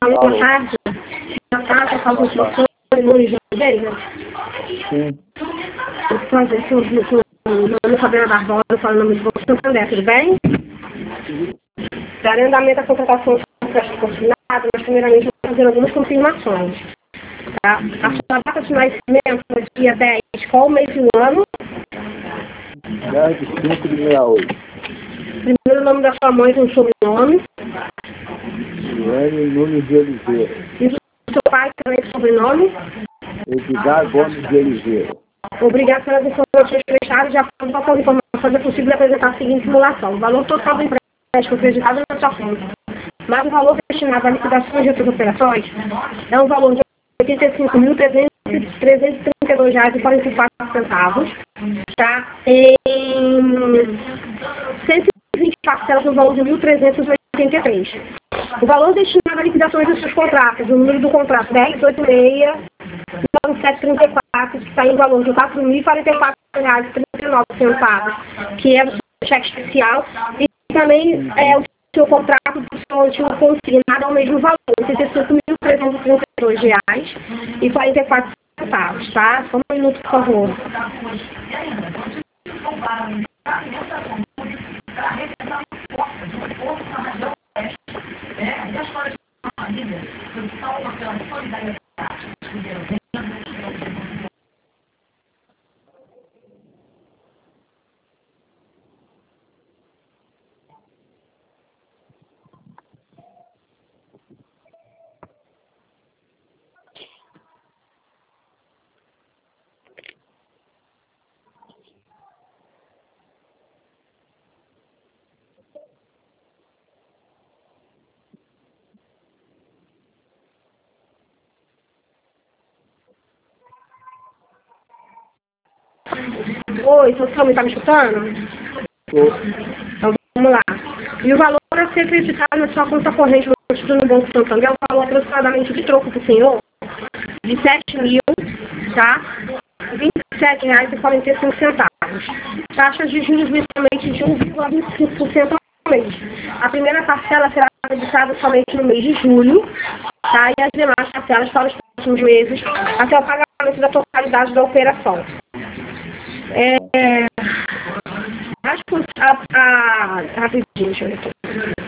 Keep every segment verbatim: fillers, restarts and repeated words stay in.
falei na casa, na casa, faz instruções no Rio de Janeiro. Sim. Eu vou fazer isso no nome Fabiana Barbosa, eu falo o nome de Bolsa Santander, tudo bem? Darei andamento da contratação do crédito consignado, mas primeiramente vou fazer algumas confirmações. Tá? A sua data de nascimento é dia dez, qual o mês e o ano? dez de cinco de sessenta e oito. Primeiro nome da sua mãe com sobrenome. Joane Nunes de Oliveira. E do seu pai também com sobrenome. Edgar Gomes de Oliveira. Obrigado pelas informações prestadas. De acordo com as informações, é possível apresentar a seguinte simulação. O valor total do empréstimo acreditado na sua conta, mas o valor destinado à liquidação de outras operações é um valor de oitenta e cinco mil trezentos e trinta e dois reais e quarenta e quatro centavos, tá? Em cento e vinte parcelas no valor de mil trezentos e oitenta e três. O valor destinado à liquidação dos seus contratos, o número do contrato dez oito seis nove sete três quatro, que está em valor de quatro mil e quarenta e quatro reais e trinta e nove centavos, que é o seu cheque especial, e também é o seu contrato do seu antigo consignado ao mesmo valor, oitenta e cinco mil trezentos e trinta e dois reais e quarenta e quatro centavos, tá? Só um minuto, por favor. Oi, seu Samuel, está me escutando? Estou. Então vamos lá. E o valor a ser acreditado na sua conta corrente no Banco Santander é um valor aproximadamente de troco para o senhor de sete mil, tá? vinte e sete reais e quarenta e cinco centavos. Taxas de juros mensalmente de um vírgula vinte e cinco por cento ao mês. A primeira parcela será acreditada somente no mês de julho, tá? E as demais parcelas para os próximos meses, até o pagamento da totalidade da operação. É, acho que a, a, rapidinho, deixa eu ver aqui.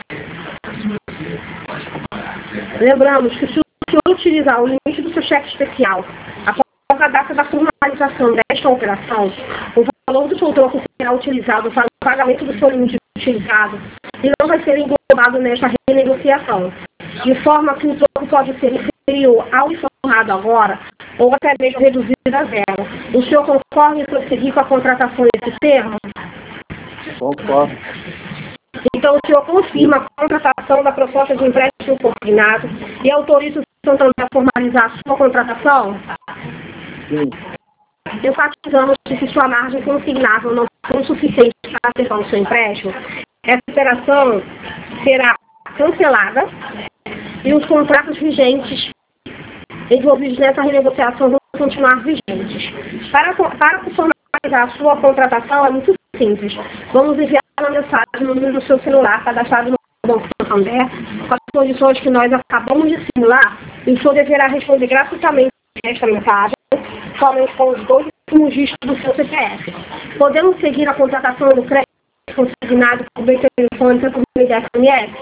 Lembramos que se o senhor utilizar o limite do seu cheque especial após a data da formalização desta operação, o valor do seu troco será utilizado para o pagamento do seu limite utilizado e não vai ser englobado nesta renegociação, de forma que o troco pode ser inferior ao informado agora ou até mesmo reduzido a zero. O senhor concorda em prosseguir com a contratação desse termo? Concordo. Então, o senhor confirma a contratação da proposta de empréstimo consignado e autoriza o Santander a formalizar a sua contratação? Sim. Enfatizamos que se sua margem consignável não for suficiente para acertar o seu empréstimo, essa operação será cancelada e os contratos vigentes envolvidos nessa renegociação vão continuar vigentes. Para, para formalizar a sua contratação é muito simples. Vamos enviar uma mensagem no número do seu celular cadastrado no Banco Santander com as condições que nós acabamos de simular e o senhor deverá responder gratuitamente esta mensagem somente com os dois últimos dígitos do seu C P F. Podemos seguir a contratação do crédito consignado por meio telefônico por meio de S M S?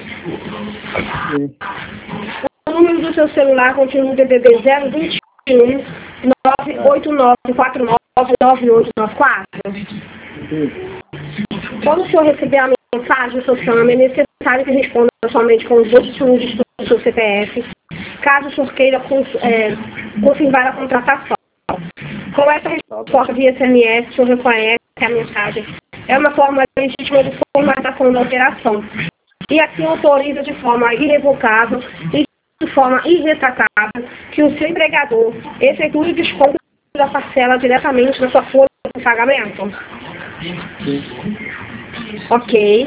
Sim. O número do seu celular continua o D D D zero dois um nove oito nove quatro nove nove oito nove quatro? Sim. Quando o senhor receber a mensagem do seu chama, é necessário que responda somente com os dois últimos dígitos do seu C P F, caso o senhor queira cons é, confirmar a contratação. Com essa resposta via S M S, o senhor reconhece que a mensagem é uma forma legítima de formatação da operação e assim autoriza de forma irrevogável e de forma irretratável que o seu empregador efetue o desconto da parcela diretamente na sua folha de pagamento. Sim. Ok.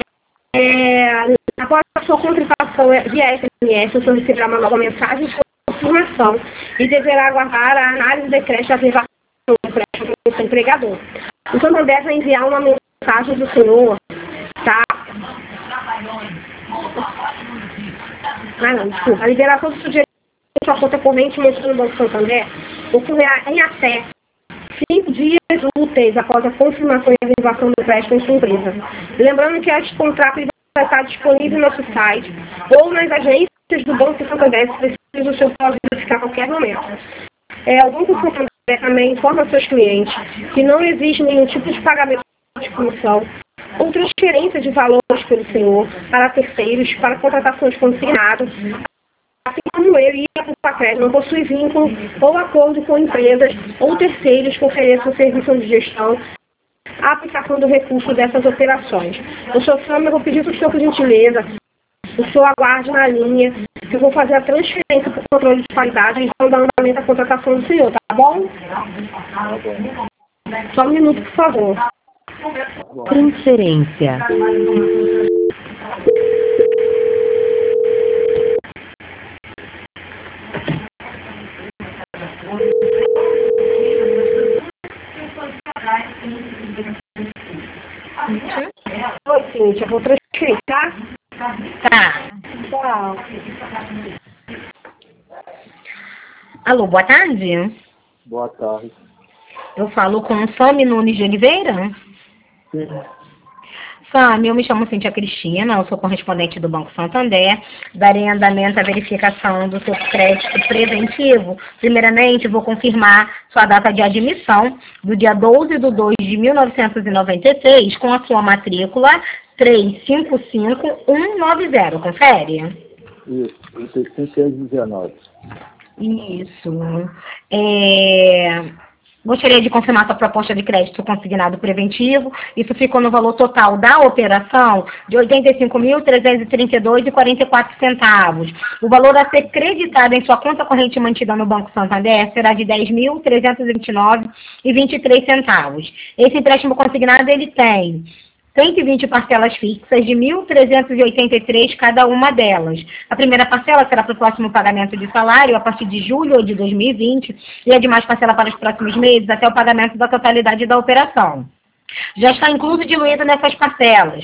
É, após a sua contratação via S M S, o senhor receberá uma nova mensagem de confirmação e deverá aguardar a análise de crédito da averbação do crédito do seu empregador. O Santander vai enviar uma mensagem do senhor, tá? Ah, não, desculpa. A liberação do sujeito em sua conta corrente mantida no Banco Santander ocorrerá em até cinco dias úteis após a confirmação e realização do empréstimo em sua empresa. Lembrando que este contrato vai estar disponível no nosso site ou nas agências do Banco Santander, se precisa, o senhor pode verificar a qualquer momento. É, o Banco Santander também informa aos seus clientes que não existe nenhum tipo de pagamento de comissão ou transferência de valores pelo senhor para terceiros, para contratações consignadas, assim como ele e a Compacred não possui vínculo ou acordo com empresas ou terceiros que ofereçam serviço de gestão a aplicação do recurso dessas operações. O senhor Sam, eu vou pedir para o senhor, por gentileza, o senhor aguarde na linha, que eu vou fazer a transferência para o controle de qualidade e vou dar andamento à contratação do senhor, tá bom? Tá bom. Só um minuto, por favor. Transferência. Oi, Cíntia, eu vou transferir, tá? Tá. Tchau. Alô, boa tarde. Boa tarde. Eu falo com o Sami Nunes de Oliveira. Sim. Sami, eu me chamo Cíntia Cristina, eu sou correspondente do Banco Santander. Darei andamento à verificação do seu crédito preventivo. Primeiramente, vou confirmar sua data de admissão do dia doze de dois de mil novecentos e noventa e seis com a sua matrícula três cinco cinco um nove zero. Confere? Isso, trinta e cinco e dezenove. Isso. É... Gostaria de confirmar sua proposta de crédito consignado preventivo. Isso ficou no valor total da operação de oitenta e cinco mil, trezentos e trinta e dois reais e quarenta e quatro centavos. O valor a ser creditado em sua conta corrente mantida no Banco Santander será de dez mil, trezentos e vinte e nove reais e vinte e três centavos. Esse empréstimo consignado ele tem cento e vinte parcelas fixas de mil trezentos e oitenta e três cada uma delas. A primeira parcela será para o próximo pagamento de salário a partir de julho de dois mil e vinte e a demais parcela para os próximos meses até o pagamento da totalidade da operação. Já está incluso diluído nessas parcelas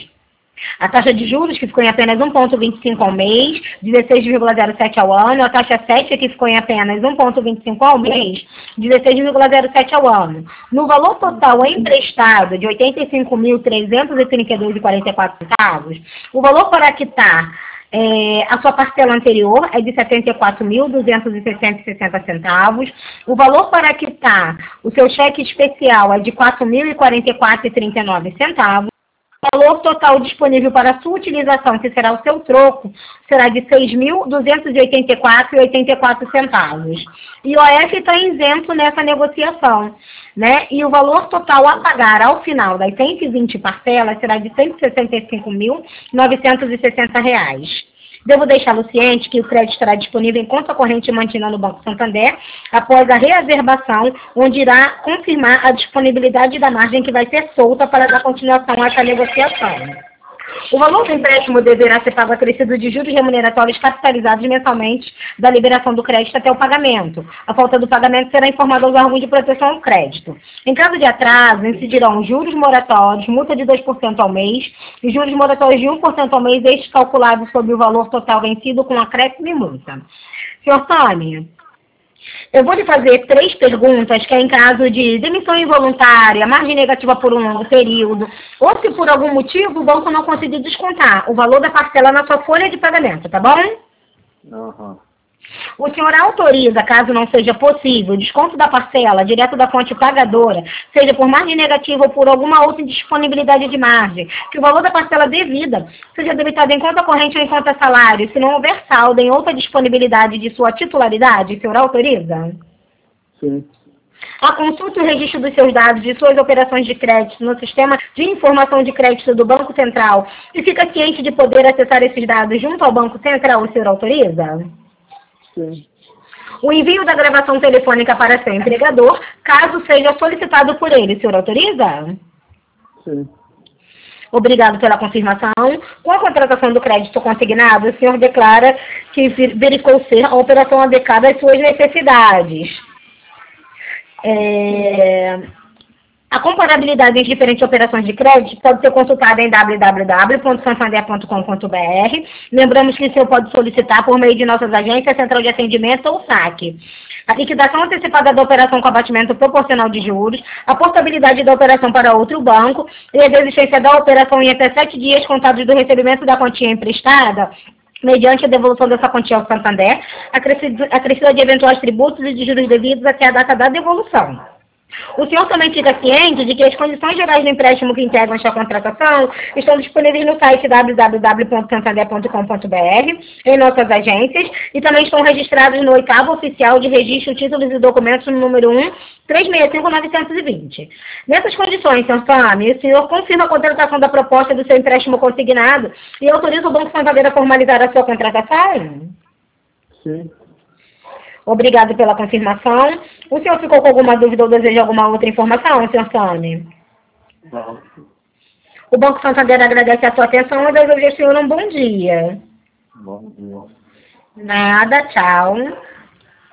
a taxa de juros, que ficou em apenas um vírgula vinte e cinco ao mês, dezesseis vírgula zero sete ao ano, a taxa sete, que ficou em apenas um vírgula vinte e cinco ao mês, dezesseis vírgula zero sete ao ano. No valor total emprestado de oitenta e cinco mil, trezentos e trinta e dois reais e quarenta e quatro centavos, o valor para quitar É, a sua parcela anterior é de setenta e quatro mil, duzentos e sessenta centavos. O valor para quitar o seu cheque especial é de quatro mil e quarenta e quatro reais e trinta e nove centavos. O valor total disponível para sua utilização, que será o seu troco, será de seis mil, duzentos e oitenta e quatro reais e oitenta e quatro centavos. E o I O F está isento nessa negociação, né? E o valor total a pagar ao final das cento e vinte parcelas será de cento e sessenta e cinco mil, novecentos e sessenta reais. Devo deixá-lo ciente que o crédito estará disponível em conta corrente mantida no Banco Santander após a reaverbação, onde irá confirmar a disponibilidade da margem que vai ser solta para dar continuação a essa negociação. O valor do empréstimo deverá ser pago acrescido de juros remuneratórios capitalizados mensalmente da liberação do crédito até o pagamento. A falta do pagamento será informada aos órgãos de proteção ao crédito. Em caso de atraso, incidirão juros moratórios, multa de dois por cento ao mês e juros moratórios de um por cento ao mês, estes calculados sobre o valor total vencido com acréscimo e multa. senhor Sami, eu vou lhe fazer três perguntas, que é em caso de demissão involuntária, margem negativa por um longo período, ou se por algum motivo o banco não conseguir descontar o valor da parcela na sua folha de pagamento, tá bom? Uhum. O senhor autoriza, caso não seja possível, o desconto da parcela direto da fonte pagadora, seja por margem negativa ou por alguma outra indisponibilidade de margem, que o valor da parcela devida seja debitado em conta corrente ou em conta salário, se não houver saldo em outra disponibilidade de sua titularidade, o senhor autoriza? Sim. A consulta e o registro dos seus dados de suas operações de crédito no sistema de informação de crédito do Banco Central e fica ciente de poder acessar esses dados junto ao Banco Central, o senhor autoriza? Sim. O envio da gravação telefônica para seu empregador, caso seja solicitado por ele, o senhor autoriza? Sim. Obrigado pela confirmação. Com a contratação do crédito consignado, o senhor declara que verificou ser a operação adequada às suas necessidades. É... A comparabilidade entre diferentes operações de crédito pode ser consultada em w w w ponto santander ponto com ponto b r. Lembramos que o senhor pode solicitar por meio de nossas agências, central de atendimento ou saque. A liquidação antecipada da operação com abatimento proporcional de juros, a portabilidade da operação para outro banco e a desistência da operação em até sete dias contados do recebimento da quantia emprestada, mediante a devolução dessa quantia ao Santander, acrescida de eventuais tributos e de juros devidos até a data da devolução. O senhor também fica ciente de que as condições gerais do empréstimo que integram esta contratação estão disponíveis no site w w w ponto santander ponto com ponto b r, em nossas agências, e também estão registrados no oitavo oficial de registro, títulos e documentos no número um, três seis cinco nove dois zero. Nessas condições, senhor Sami, o senhor confirma a contratação da proposta do seu empréstimo consignado e autoriza o Banco Santander a formalizar a sua contratação? Sim. Obrigado pela confirmação. O senhor ficou com alguma dúvida ou deseja alguma outra informação, senhor Sami? Não. O Banco Santander agradece a sua atenção e deseja ao senhor um bom dia. Bom dia. Nada, tchau.